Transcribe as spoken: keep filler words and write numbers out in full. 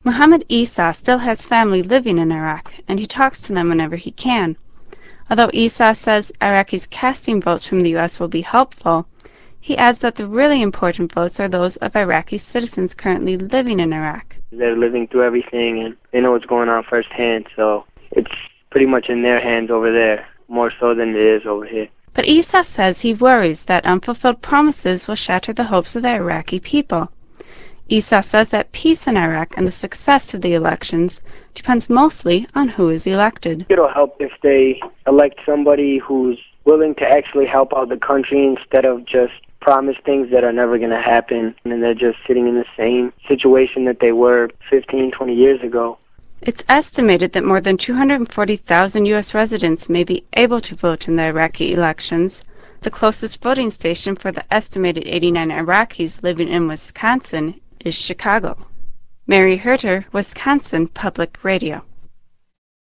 Mohammed Isa still has family living in Iraq, and he talks to them whenever he can. Although Isa says Iraqis casting votes from the U S will be helpful, he adds that the really important votes are those of Iraqi citizens currently living in Iraq. They're living through everything, and they know what's going on firsthand, so it's pretty much in their hands over there, more so than it is over here. But Isa says he worries that unfulfilled promises will shatter the hopes of the Iraqi people. Isa says that peace in Iraq and the success of the elections depends mostly on who is elected. It'll help if they elect somebody who's willing to actually help out the country instead of just promise things that are never going to happen, and they're just sitting in the same situation that they were fifteen, twenty years ago. It's estimated that more than two hundred forty thousand U S residents may be able to vote in the Iraqi elections. The closest voting station for the estimated eighty-nine Iraqis living in Wisconsin is Chicago. Mary Herter, Wisconsin Public Radio.